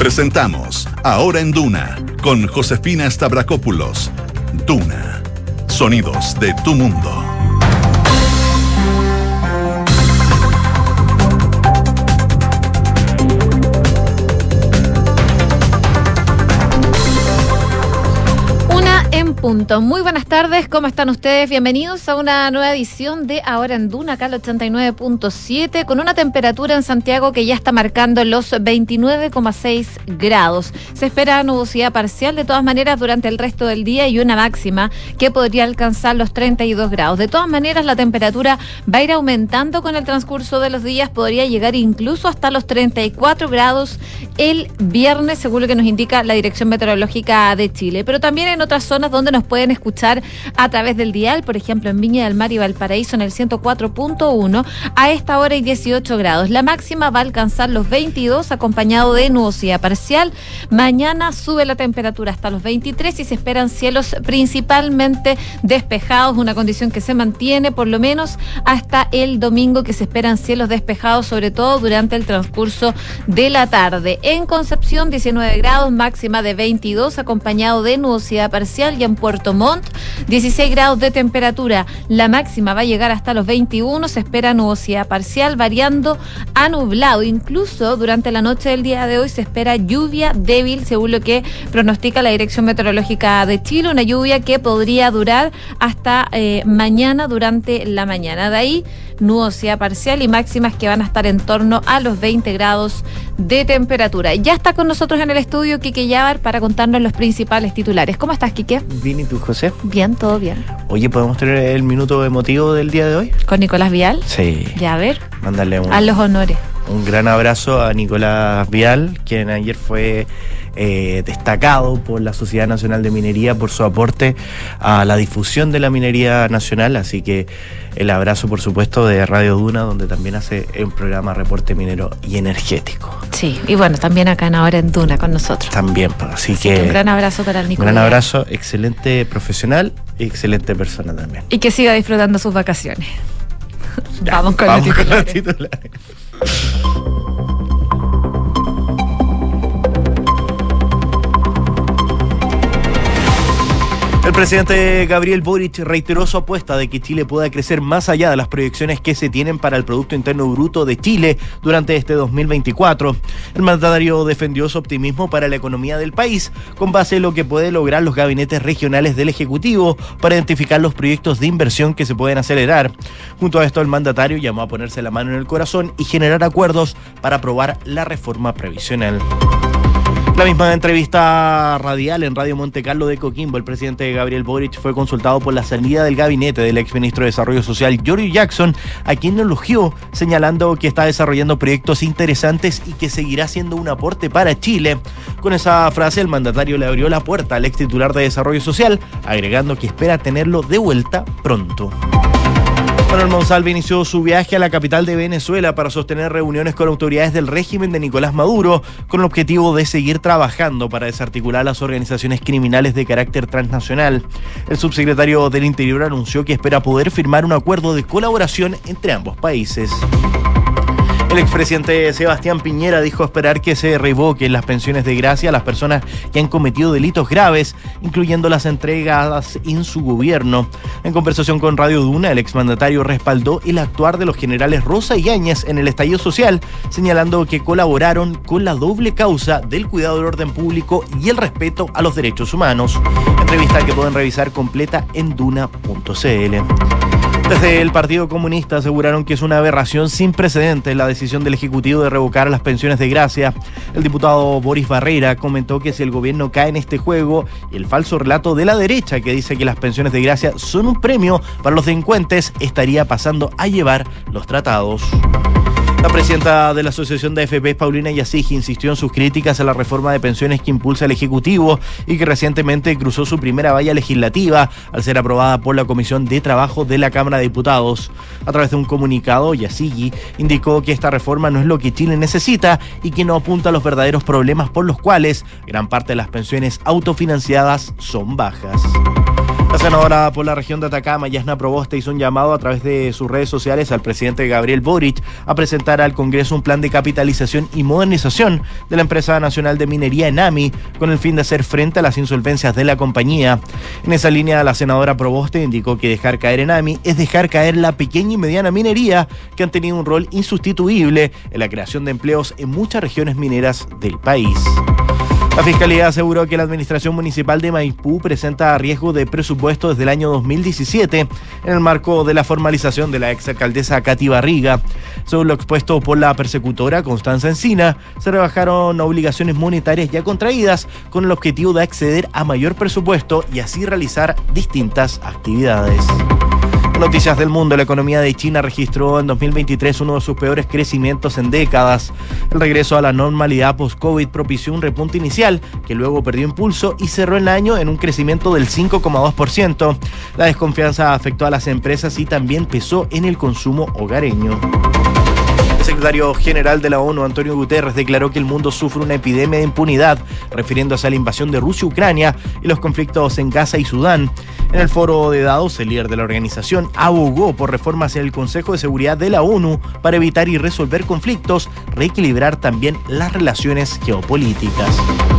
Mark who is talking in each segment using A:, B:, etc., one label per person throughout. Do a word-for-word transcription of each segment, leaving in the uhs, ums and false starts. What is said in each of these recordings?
A: Presentamos Ahora en Duna con Josefina Stavrakopoulos. Duna, sonidos de tu mundo.
B: Punto. Muy buenas tardes, ¿cómo están ustedes? Bienvenidos a una nueva edición de Ahora en Duna, acá al ochenta y nueve punto siete, con una temperatura en Santiago que ya está marcando los veintinueve coma seis grados. Se espera nubosidad parcial de todas maneras durante el resto del día y una máxima que podría alcanzar los treinta y dos grados. De todas maneras, la temperatura va a ir aumentando con el transcurso de los días, podría llegar incluso hasta los treinta y cuatro grados el viernes, según lo que nos indica la Dirección Meteorológica de Chile. Pero también en otras zonas donde nos pueden escuchar a través del dial, por ejemplo en Viña del Mar y Valparaíso en el ciento cuatro punto uno, a esta hora hay dieciocho grados. La máxima va a alcanzar los veintidós, acompañado de nubosidad parcial. Mañana sube la temperatura hasta los veintitrés y se esperan cielos principalmente despejados, una condición que se mantiene por lo menos hasta el domingo, que se esperan cielos despejados, sobre todo durante el transcurso de la tarde. En Concepción, diecinueve grados, máxima de veintidós, acompañado de nubosidad parcial, y en Puerto Montt, dieciséis grados de temperatura. La máxima va a llegar hasta los veintiuno, se espera nubosidad parcial, variando a nublado. Incluso durante la noche del día de hoy se espera lluvia débil, según lo que pronostica la Dirección Meteorológica de Chile, una lluvia que podría durar hasta eh, mañana durante la mañana. De ahí, nubosidad parcial y máximas que van a estar en torno a los veinte grados de temperatura. Ya está con nosotros en el estudio Quique Yabar para contarnos los principales titulares. ¿Cómo estás, Quique?
C: Bien, ¿y tú, José?
B: Bien, todo bien.
C: Oye, ¿podemos tener el minuto emotivo del día de hoy?
B: ¿Con Nicolás Vial?
C: Sí.
B: Ya, a ver.
C: Mándale un...
B: A los honores.
C: Un gran abrazo a Nicolás Vial, quien ayer fue eh, destacado por la Sociedad Nacional de Minería por su aporte a la difusión de la minería nacional, así que el abrazo, por supuesto, de Radio Duna, donde también hace un programa Reporte Minero y Energético.
B: Sí, y bueno, también acá en Ahora en Duna con nosotros.
C: También, así,
B: así
C: que...
B: que un gran abrazo para el Nicolás.
C: Un gran abrazo, excelente profesional y excelente persona también.
B: Y que siga disfrutando sus vacaciones.
C: Ya,
B: vamos con
C: vamos
B: los titulares.
C: Con los titulares. El presidente Gabriel Boric reiteró su apuesta de que Chile pueda crecer más allá de las proyecciones que se tienen para el Producto Interno Bruto de Chile durante este dos mil veinticuatro. El mandatario defendió su optimismo para la economía del país, con base en lo que puede lograr los gabinetes regionales del Ejecutivo para identificar los proyectos de inversión que se pueden acelerar. Junto a esto, el mandatario llamó a ponerse la mano en el corazón y generar acuerdos para aprobar la reforma previsional. La misma entrevista radial en Radio Monte Carlo de Coquimbo, el presidente Gabriel Boric fue consultado por la salida del gabinete del exministro de Desarrollo Social Giorgio Jackson, a quien lo elogió, señalando que está desarrollando proyectos interesantes y que seguirá siendo un aporte para Chile. Con esa frase, el mandatario le abrió la puerta al ex titular de Desarrollo Social, agregando que espera tenerlo de vuelta pronto. Manuel Monsalve inició su viaje a la capital de Venezuela para sostener reuniones con autoridades del régimen de Nicolás Maduro, con el objetivo de seguir trabajando para desarticular las organizaciones criminales de carácter transnacional. El subsecretario del Interior anunció que espera poder firmar un acuerdo de colaboración entre ambos países. El expresidente Sebastián Piñera dijo esperar que se revoquen las pensiones de gracia a las personas que han cometido delitos graves, incluyendo las entregadas en su gobierno. En conversación con Radio Duna, el exmandatario respaldó el actuar de los generales Rosa y Áñez en el estallido social, señalando que colaboraron con la doble causa del cuidado del orden público y el respeto a los derechos humanos. Entrevista que pueden revisar completa en duna punto c l. Desde el Partido Comunista aseguraron que es una aberración sin precedentes la decisión del Ejecutivo de revocar las pensiones de gracia. El diputado Boris Barrera comentó que si el gobierno cae en este juego y el falso relato de la derecha que dice que las pensiones de gracia son un premio para los delincuentes, estaría pasando a llevar los tratados. La presidenta de la Asociación de A F P, Paulina Yasig, insistió en sus críticas a la reforma de pensiones que impulsa el Ejecutivo y que recientemente cruzó su primera valla legislativa al ser aprobada por la Comisión de Trabajo de la Cámara de Diputados. A través de un comunicado, Yasig indicó que esta reforma no es lo que Chile necesita y que no apunta a los verdaderos problemas por los cuales gran parte de las pensiones autofinanciadas son bajas. La senadora por la región de Atacama, Yasna Proboste, hizo un llamado a través de sus redes sociales al presidente Gabriel Boric a presentar al Congreso un plan de capitalización y modernización de la empresa nacional de minería ENAMI, con el fin de hacer frente a las insolvencias de la compañía. En esa línea, la senadora Proboste indicó que dejar caer ENAMI es dejar caer la pequeña y mediana minería, que han tenido un rol insustituible en la creación de empleos en muchas regiones mineras del país. La Fiscalía aseguró que la Administración Municipal de Maipú presenta riesgo de presupuesto desde el año dos mil diecisiete en el marco de la formalización de la exalcaldesa Katy Barriga. Según lo expuesto por la persecutora Constanza Encina, se rebajaron obligaciones monetarias ya contraídas con el objetivo de acceder a mayor presupuesto y así realizar distintas actividades. Noticias del mundo. La economía de China registró en dos mil veintitrés uno de sus peores crecimientos en décadas. El regreso a la normalidad post-COVID propició un repunte inicial que luego perdió impulso y cerró el año en un crecimiento del cinco coma dos por ciento. La desconfianza afectó a las empresas y también pesó en el consumo hogareño. El secretario general de la ONU, Antonio Guterres, declaró que el mundo sufre una epidemia de impunidad, refiriéndose a la invasión de Rusia a Ucrania y los conflictos en Gaza y Sudán. En el foro de Davos, el líder de la organización abogó por reformas en el Consejo de Seguridad de la ONU para evitar y resolver conflictos, reequilibrar también las relaciones geopolíticas.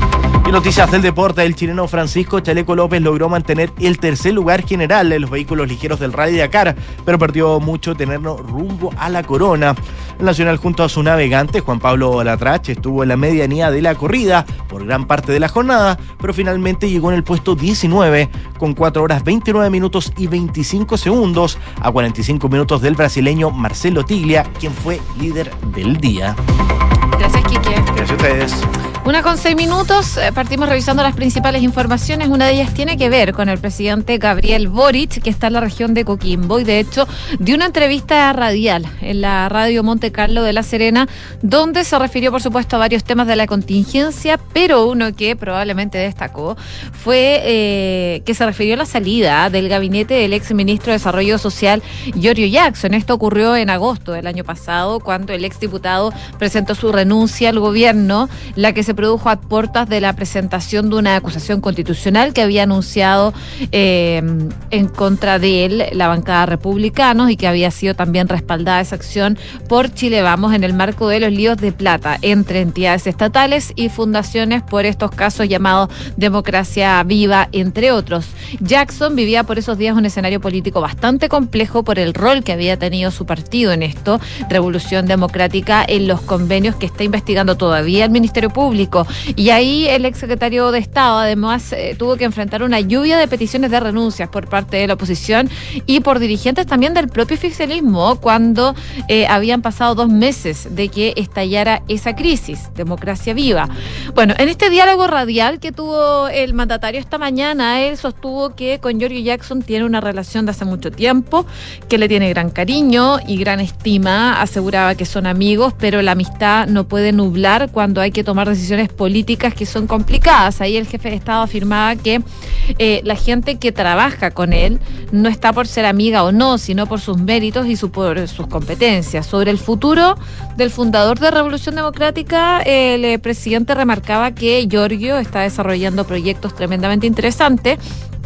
C: Y noticias del deporte. El chileno Francisco Chaleco López logró mantener el tercer lugar general en los vehículos ligeros del Rally Dakar, pero perdió mucho terreno rumbo a la corona. El nacional, junto a su navegante Juan Pablo Latrach, estuvo en la medianía de la corrida por gran parte de la jornada, pero finalmente llegó en el puesto diecinueve con cuatro horas veintinueve minutos y veinticinco segundos a cuarenta y cinco minutos del brasileño Marcelo Tiglia, quien fue líder del día.
B: Gracias, Quique.
C: Gracias a ustedes.
B: Una con seis minutos, eh, partimos revisando las principales informaciones. Una de ellas tiene que ver con el presidente Gabriel Boric, que está en la región de Coquimbo, y de hecho dio una entrevista radial en la radio Monte Carlo de La Serena, donde se refirió por supuesto a varios temas de la contingencia, pero uno que probablemente destacó fue eh, que se refirió a la salida del gabinete del ex ministro de Desarrollo Social, Giorgio Jackson. Esto ocurrió en agosto del año pasado, cuando el ex diputado presentó su renuncia al gobierno, la que se produjo a puertas de la presentación de una acusación constitucional que había anunciado eh, en contra de él la bancada republicanos, y que había sido también respaldada esa acción por Chile Vamos en el marco de los líos de plata entre entidades estatales y fundaciones por estos casos llamados Democracia Viva, entre otros. Jackson vivía por esos días un escenario político bastante complejo por el rol que había tenido su partido en esto, Revolución Democrática, en los convenios que está investigando todavía el Ministerio Público. Y ahí el exsecretario de Estado además eh, tuvo que enfrentar una lluvia de peticiones de renuncias por parte de la oposición y por dirigentes también del propio oficialismo, cuando eh, habían pasado dos meses de que estallara esa crisis, Democracia Viva. Bueno, en este diálogo radial que tuvo el mandatario esta mañana, él sostuvo que con Giorgio Jackson tiene una relación de hace mucho tiempo, que le tiene gran cariño y gran estima. Aseguraba que son amigos, pero la amistad no puede nublar cuando hay que tomar decisiones políticas que son complicadas. Ahí el jefe de Estado afirmaba que eh, la gente que trabaja con él no está por ser amiga o no, sino por sus méritos y su, por sus competencias. Sobre el futuro del fundador de Revolución Democrática, el eh, presidente remarcaba que Giorgio está desarrollando proyectos tremendamente interesantes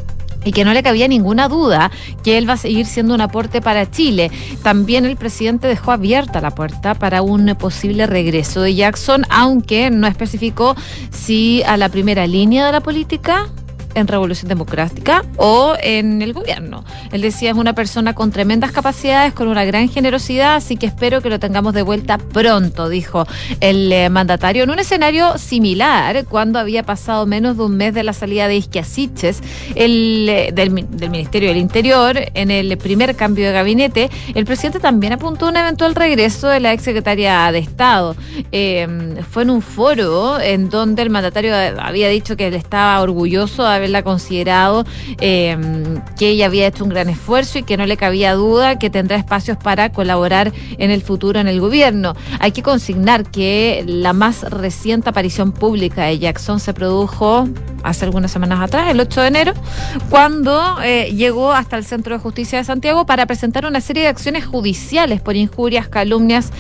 B: y que no le cabía ninguna duda que él va a seguir siendo un aporte para Chile. También el presidente dejó abierta la puerta para un posible regreso de Jackson, aunque no especificó si a la primera línea de la política, en Revolución Democrática, o en el gobierno. Él decía, es una persona con tremendas capacidades, con una gran generosidad, así que espero que lo tengamos de vuelta pronto, dijo el eh, mandatario, en un escenario similar, cuando había pasado menos de un mes de la salida de Isquiasiches, el, eh, del, del Ministerio del Interior. En el primer cambio de gabinete, el presidente también apuntó un eventual regreso de la exsecretaria de Estado. Eh, fue en un foro en donde el mandatario había dicho que él estaba orgulloso de haberla considerado, eh, que ella había hecho un gran esfuerzo y que no le cabía duda que tendrá espacios para colaborar en el futuro en el gobierno. Hay que consignar que la más reciente aparición pública de Jackson se produjo hace algunas semanas atrás, el ocho de enero, cuando eh, llegó hasta el Centro de Justicia de Santiago para presentar una serie de acciones judiciales por injurias, calumnias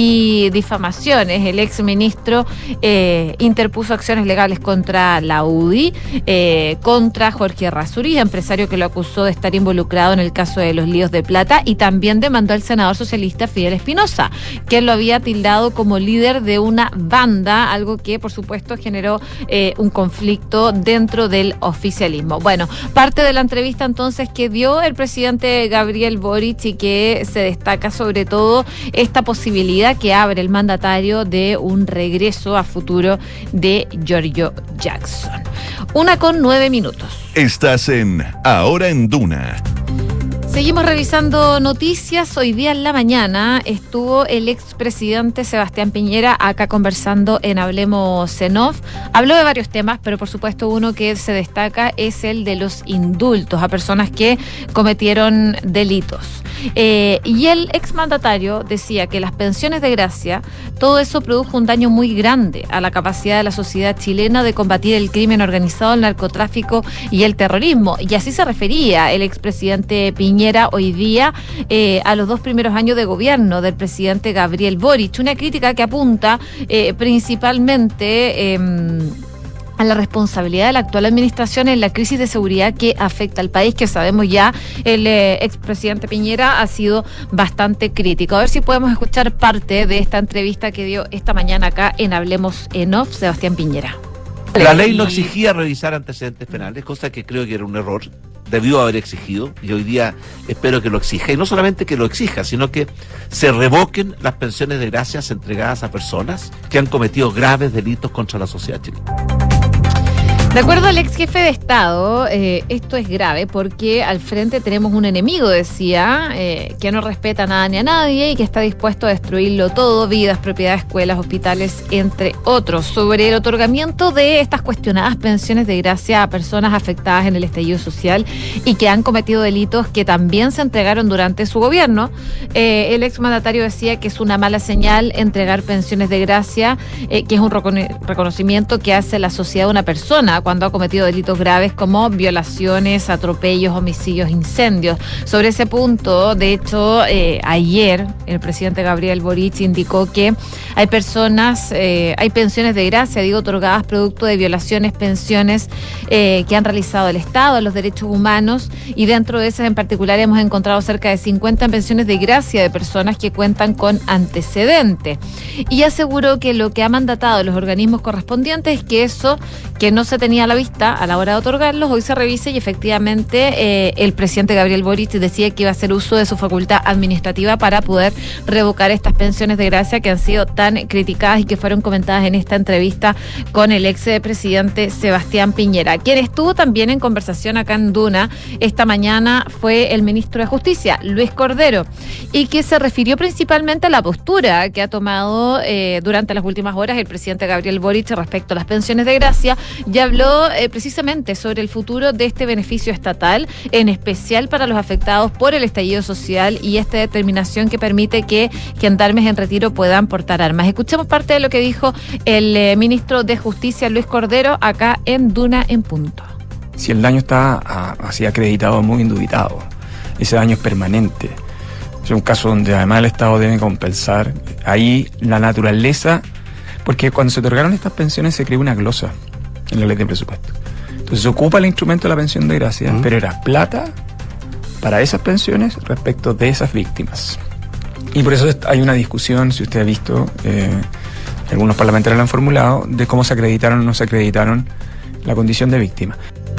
B: y difamaciones. El exministro eh, interpuso acciones legales contra la U D I, eh, eh, contra Jorge Errázuriz, empresario que lo acusó de estar involucrado en el caso de los líos de plata, y también demandó al senador socialista Fidel Espinosa, que lo había tildado como líder de una banda, algo que por supuesto generó eh, un conflicto dentro del oficialismo. Bueno, parte de la entrevista entonces que dio el presidente Gabriel Boric, y que se destaca sobre todo esta posibilidad que abre el mandatario de un regreso a futuro de Giorgio Jackson. Una con nueve minutos.
A: Estás en Ahora en Duna.
B: Seguimos revisando noticias. Hoy día en la mañana estuvo el expresidente Sebastián Piñera acá conversando en Hablemos en Off. Habló de varios temas, pero por supuesto uno que se destaca es el de los indultos a personas que cometieron delitos. Eh, y el exmandatario decía que las pensiones de gracia, todo eso produjo un daño muy grande a la capacidad de la sociedad chilena de combatir el crimen organizado, el narcotráfico y el terrorismo. Y así se refería el expresidente Piñera hoy día eh, a los dos primeros años de gobierno del presidente Gabriel Boric. Una crítica que apunta eh, principalmente... Eh, a la responsabilidad de la actual administración en la crisis de seguridad que afecta al país, que sabemos ya el eh, expresidente Piñera ha sido bastante crítico. A ver si podemos escuchar parte de esta entrevista que dio esta mañana acá en Hablemos en Off Sebastián Piñera.
D: La ley no exigía revisar antecedentes penales, cosa que creo que era un error. Debió haber exigido, y hoy día espero que lo exija, y no solamente que lo exija, sino que se revoquen las pensiones de gracias entregadas a personas que han cometido graves delitos contra la sociedad chilena.
B: De acuerdo al ex jefe de Estado, eh, esto es grave porque al frente tenemos un enemigo, decía, eh, que no respeta nada ni a nadie y que está dispuesto a destruirlo todo, vidas, propiedades, escuelas, hospitales, entre otros. Sobre el otorgamiento de estas cuestionadas pensiones de gracia a personas afectadas en el estallido social y que han cometido delitos que también se entregaron durante su gobierno, eh, el exmandatario decía que es una mala señal entregar pensiones de gracia, eh, que es un recono- reconocimiento que hace la sociedad a una persona cuando ha cometido delitos graves como violaciones, atropellos, homicidios, incendios. Sobre ese punto, de hecho, eh, ayer el presidente Gabriel Boric indicó que hay personas, eh, hay pensiones de gracia, digo, otorgadas producto de violaciones, pensiones eh, que han realizado el Estado a los derechos humanos, y dentro de esas en particular hemos encontrado cerca de cincuenta pensiones de gracia de personas que cuentan con antecedentes. Y aseguró que lo que ha mandatado los organismos correspondientes es que eso que no se tenía a la vista a la hora de otorgarlos, hoy se revise, y efectivamente eh, el presidente Gabriel Boric decía que iba a hacer uso de su facultad administrativa para poder revocar estas pensiones de gracia que han sido tan criticadas y que fueron comentadas en esta entrevista con el ex presidente Sebastián Piñera. Quien estuvo también en conversación acá en Duna esta mañana fue el ministro de Justicia, Luis Cordero, y que se refirió principalmente a la postura que ha tomado eh, durante las últimas horas el presidente Gabriel Boric respecto a las pensiones de gracia. Ya habló eh, precisamente sobre el futuro de este beneficio estatal, en especial para los afectados por el estallido social y esta determinación que permite que gendarmes en retiro puedan portar armas. Escuchemos parte de lo que dijo el eh, ministro de Justicia, Luis Cordero, acá en Duna en Punto.
E: Si el daño está a, así acreditado, muy indubitado, ese daño es permanente. Es un caso donde además el Estado debe compensar. Ahí la naturaleza, porque cuando se otorgaron estas pensiones se creó una glosa en la ley de presupuesto. Entonces se ocupa el instrumento de la pensión de gracia, uh-huh. pero era plata para esas pensiones respecto de esas víctimas. Y por eso hay una discusión, si usted ha visto, eh, algunos parlamentarios lo han formulado, de cómo se acreditaron o no se acreditaron la condición de víctima.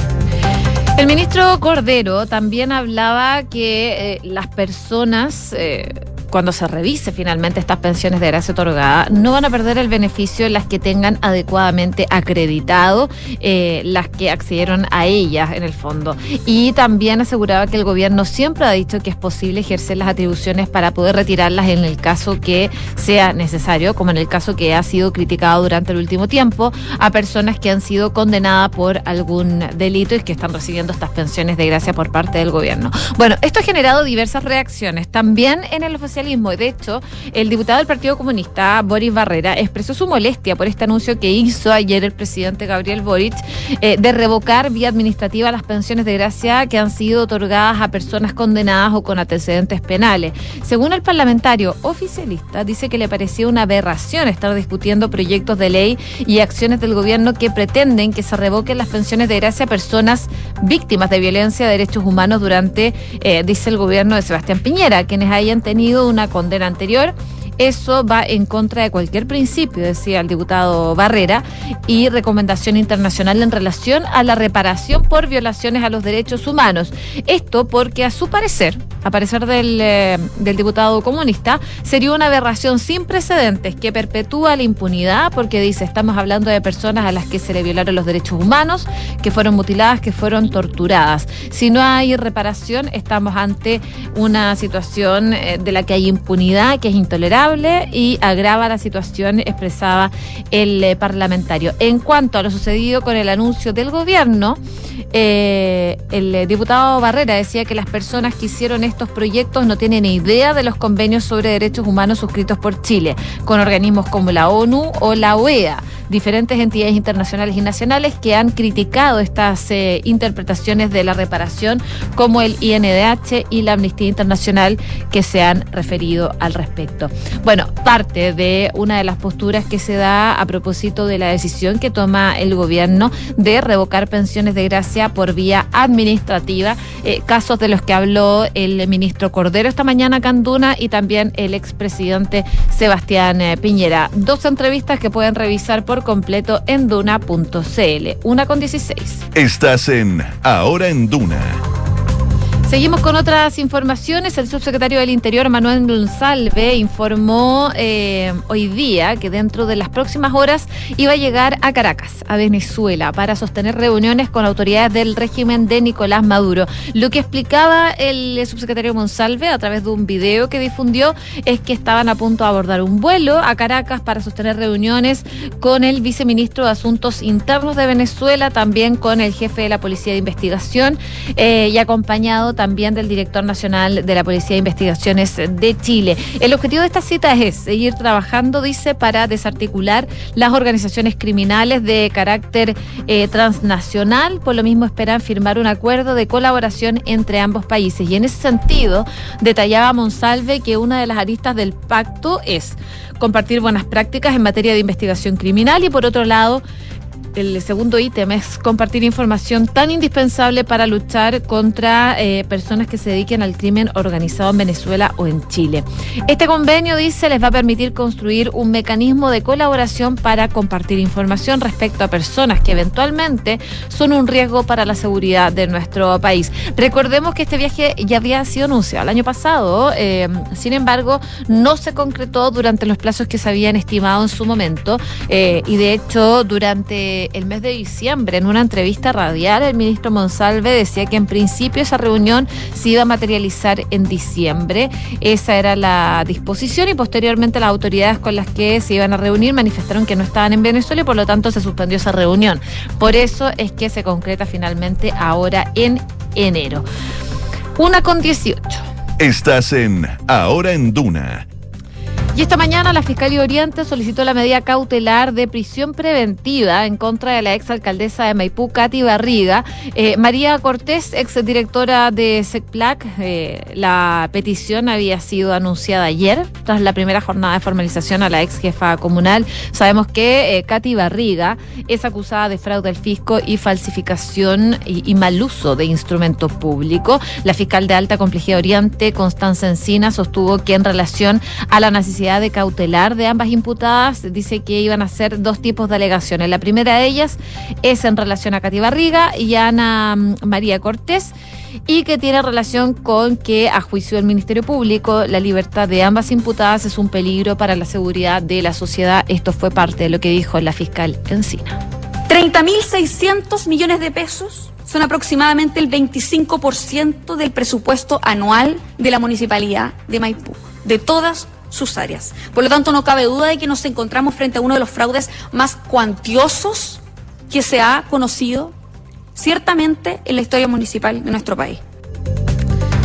B: El ministro Cordero también hablaba que eh, las personas... Eh, cuando se revise finalmente estas pensiones de gracia otorgada, no van a perder el beneficio las que tengan adecuadamente acreditado, eh, las que accedieron a ellas en el fondo. Y también aseguraba que el gobierno siempre ha dicho que es posible ejercer las atribuciones para poder retirarlas en el caso que sea necesario, como en el caso que ha sido criticado durante el último tiempo, a personas que han sido condenadas por algún delito y que están recibiendo estas pensiones de gracia por parte del gobierno. Bueno, esto ha generado diversas reacciones, también en el oficialismo oficialismo. De hecho, el diputado del Partido Comunista, Boris Barrera, expresó su molestia por este anuncio que hizo ayer el presidente Gabriel Boric eh, de revocar vía administrativa las pensiones de gracia que han sido otorgadas a personas condenadas o con antecedentes penales. Según el parlamentario oficialista, dice que le parecía una aberración estar discutiendo proyectos de ley y acciones del gobierno que pretenden que se revoquen las pensiones de gracia a personas víctimas de violencia de derechos humanos durante, eh, dice el gobierno de Sebastián Piñera, quienes hayan tenido una condena anterior. Eso va en contra de cualquier principio, decía el diputado Barrera, y recomendación internacional en relación a la reparación por violaciones a los derechos humanos. Esto porque, a su parecer, a parecer del, eh, del diputado comunista, sería una aberración sin precedentes que perpetúa la impunidad, porque dice, estamos hablando de personas a las que se le violaron los derechos humanos, que fueron mutiladas, que fueron torturadas. Si no hay reparación, estamos ante una situación eh, de la que hay impunidad, que es intolerable, y agrava la situación, expresaba el eh, parlamentario. En cuanto a lo sucedido con el anuncio del gobierno, eh, el eh, diputado Barrera decía que las personas que hicieron estos proyectos no tienen idea de los convenios sobre derechos humanos suscritos por Chile con organismos como la ONU o la O E A, diferentes entidades internacionales y nacionales que han criticado estas eh, interpretaciones de la reparación, como el I N D H y la Amnistía Internacional, que se han referido al respecto. Bueno, parte de una de las posturas que se da a propósito de la decisión que toma el gobierno de revocar pensiones de gracia por vía administrativa, eh, casos de los que habló el ministro Cordero esta mañana, Canduna, y también el expresidente Sebastián eh, Piñera. Dos entrevistas que pueden revisar por completo en duna punto c l. Una con dieciséis.
A: Estás en Ahora en Duna.
B: Seguimos con otras informaciones. El subsecretario del Interior, Manuel Monsalve, informó eh, hoy día que dentro de las próximas horas iba a llegar a Caracas, a Venezuela, para sostener reuniones con autoridades del régimen de Nicolás Maduro. Lo que explicaba el subsecretario Monsalve a través de un video que difundió es que estaban a punto de abordar un vuelo a Caracas para sostener reuniones con el viceministro de Asuntos Internos de Venezuela, también con el jefe de la Policía de Investigación eh, y acompañado también del director nacional de la Policía de Investigaciones de Chile. El objetivo de esta cita es seguir trabajando, dice, para desarticular las organizaciones criminales de carácter eh, transnacional. Por lo mismo esperan firmar un acuerdo de colaboración entre ambos países. Y en ese sentido, detallaba Monsalve que una de las aristas del pacto es compartir buenas prácticas en materia de investigación criminal y, por otro lado, el segundo ítem es compartir información tan indispensable para luchar contra eh, personas que se dediquen al crimen organizado en Venezuela o en Chile. Este convenio, dice, les va a permitir construir un mecanismo de colaboración para compartir información respecto a personas que eventualmente son un riesgo para la seguridad de nuestro país. Recordemos que este viaje ya había sido anunciado el año pasado, eh, sin embargo, no se concretó durante los plazos que se habían estimado en su momento, eh, y de hecho, durante el mes de diciembre, en una entrevista radial, el ministro Monsalve decía que en principio esa reunión se iba a materializar en diciembre. Esa era la disposición, y posteriormente las autoridades con las que se iban a reunir manifestaron que no estaban en Venezuela y por lo tanto se suspendió esa reunión. Por eso es que se concreta finalmente ahora en enero. Una con dieciocho.
A: Estás en Ahora en Duna.
B: Y esta mañana la Fiscalía Oriente solicitó la medida cautelar de prisión preventiva en contra de la exalcaldesa de Maipú, Katy Barriga. Eh, María Cortés, exdirectora de SECPLAC, eh, la petición había sido anunciada ayer, tras la primera jornada de formalización a la ex jefa comunal. Sabemos que eh, Katy Barriga es acusada de fraude al fisco y falsificación y, y mal uso de instrumento público. La fiscal de Alta Complejidad Oriente, Constanza Encina, sostuvo que en relación a la necesidad de cautelar de ambas imputadas, dice que iban a ser dos tipos de alegaciones. La primera de ellas es en relación a Katy Barriga y a Ana María Cortés, y que tiene relación con que, a juicio del Ministerio Público, la libertad de ambas imputadas es un peligro para la seguridad de la sociedad. Esto fue parte de lo que dijo la fiscal Encina.
F: treinta mil seiscientos millones de pesos son aproximadamente el veinticinco por ciento del presupuesto anual de la Municipalidad de Maipú, de todas sus áreas. Por lo tanto, no cabe duda de que nos encontramos frente a uno de los fraudes más cuantiosos que se ha conocido ciertamente en la historia municipal de nuestro país.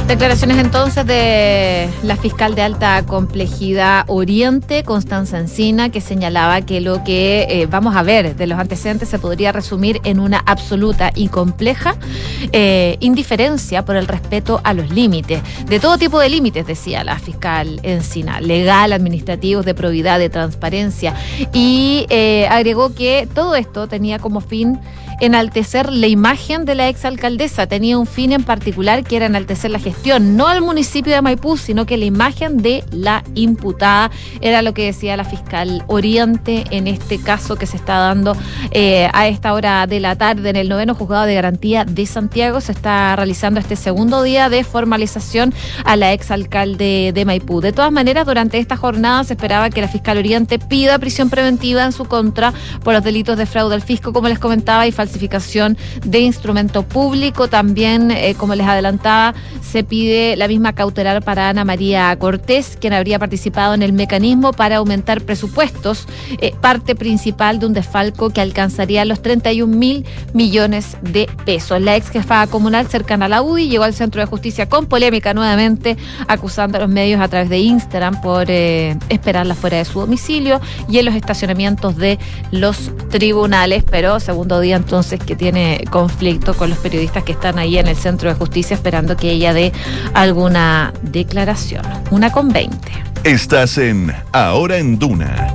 B: Declaraciones entonces de la fiscal de alta complejidad Oriente, Constanza Encina, que señalaba que lo que eh, vamos a ver de los antecedentes se podría resumir en una absoluta y compleja eh, indiferencia por el respeto a los límites, de todo tipo de límites, decía la fiscal Encina, legal, administrativos, de probidad, de transparencia, y eh, agregó que todo esto tenía como fin enaltecer la imagen de la exalcaldesa, tenía un fin en particular que era enaltecer la gestión, no al municipio de Maipú, sino que la imagen de la imputada, era lo que decía la fiscal Oriente en este caso que se está dando eh, a esta hora de la tarde en el noveno juzgado de garantía de Santiago. Se está realizando este segundo día de formalización a la exalcalde de Maipú. De todas maneras, durante esta jornada se esperaba que la fiscal Oriente pida prisión preventiva en su contra por los delitos de fraude al fisco, como les comentaba, y falsificación de instrumento público. También, eh, como les adelantaba, se pide la misma cautelar para Ana María Cortés, quien habría participado en el mecanismo para aumentar presupuestos, eh, parte principal de un desfalco que alcanzaría los treinta y un mil millones de pesos. La ex jefa comunal cercana a la U D I llegó al Centro de Justicia con polémica nuevamente, acusando a los medios a través de Instagram por eh, esperarla fuera de su domicilio y en los estacionamientos de los tribunales, pero segundo día entonces que tiene conflicto con los periodistas que están ahí en el Centro de Justicia esperando que ella dé alguna declaración. Una con veinte.
A: Estás en Ahora en Duna.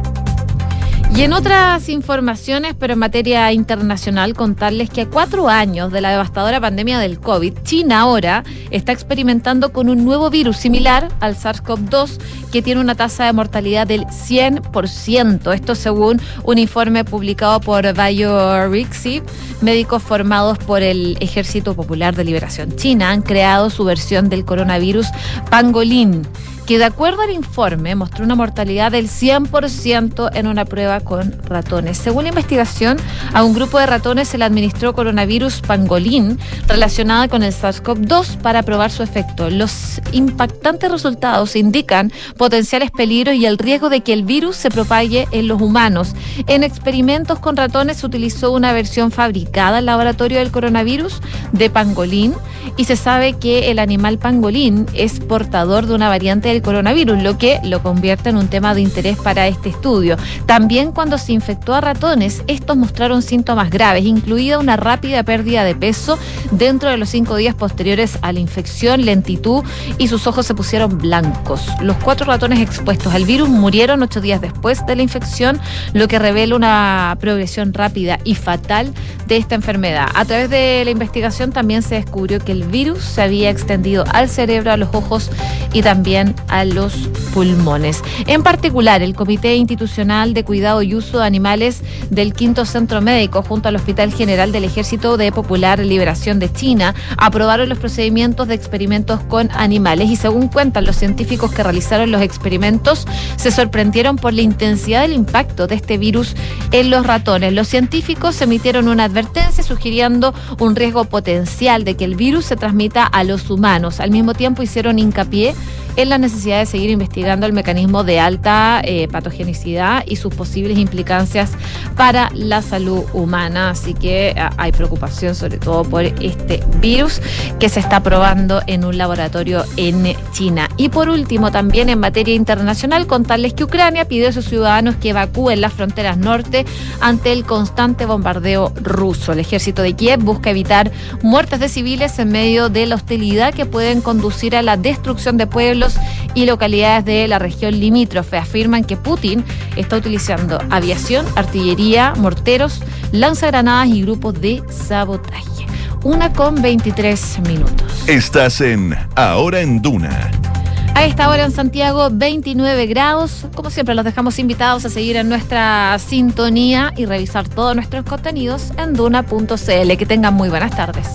B: Y en otras informaciones, pero en materia internacional, contarles que a cuatro años de la devastadora pandemia del COVID, China ahora está experimentando con un nuevo virus similar al SARS-CoV dos que tiene una tasa de mortalidad del cien por ciento. Esto según un informe publicado por BioRixi. Médicos formados por el Ejército Popular de Liberación China han creado su versión del coronavirus pangolín, que de acuerdo al informe mostró una mortalidad del cien por ciento en una prueba con ratones. Según la investigación, a un grupo de ratones se le administró coronavirus pangolín relacionada con el SARS-CoV dos para probar su efecto. Los impactantes resultados indican potenciales peligros y el riesgo de que el virus se propague en los humanos. En experimentos con ratones se utilizó una versión fabricada en laboratorio del coronavirus de pangolín y se sabe que el animal pangolín es portador de una variante del coronavirus, lo que lo convierte en un tema de interés para este estudio. También cuando se infectó a ratones, estos mostraron síntomas graves, incluida una rápida pérdida de peso dentro de los cinco días posteriores a la infección, lentitud y sus ojos se pusieron blancos. Los cuatro ratones expuestos al virus murieron ocho días después de la infección, lo que revela una progresión rápida y fatal de esta enfermedad. A través de la investigación también se descubrió que el virus se había extendido al cerebro, a los ojos y también a los pulmones. En particular, el Comité Institucional de Cuidado y Uso de Animales del Quinto Centro Médico junto al Hospital General del Ejército de Popular Liberación de China aprobaron los procedimientos de experimentos con animales y según cuentan los científicos que realizaron los experimentos, se sorprendieron por la intensidad del impacto de este virus en los ratones. Los científicos emitieron una advertencia sugiriendo un riesgo potencial de que el virus se transmita a los humanos. Al mismo tiempo hicieron hincapié en la necesidad de seguir investigando el mecanismo de alta eh, patogenicidad y sus posibles implicancias para la salud humana. Así que a, hay preocupación sobre todo por este virus que se está probando en un laboratorio en China. Y por último, también en materia internacional, contarles que Ucrania pidió a sus ciudadanos que evacúen las fronteras norte ante el constante bombardeo ruso. El ejército de Kiev busca evitar muertes de civiles en medio de la hostilidad que pueden conducir a la destrucción de pueblos y localidades de la región limítrofe. Afirman que Putin está utilizando aviación, artillería, morteros, lanzagranadas y grupos de sabotaje. Una con veintitrés minutos.
A: Estás en Ahora en Duna.
B: A esta hora en Santiago, veintinueve grados. Como siempre, los dejamos invitados a seguir en nuestra sintonía y revisar todos nuestros contenidos en duna punto c l. Que tengan muy buenas tardes.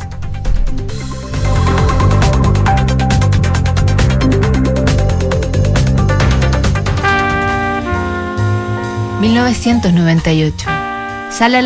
G: mil novecientos noventa y ocho. Sale a la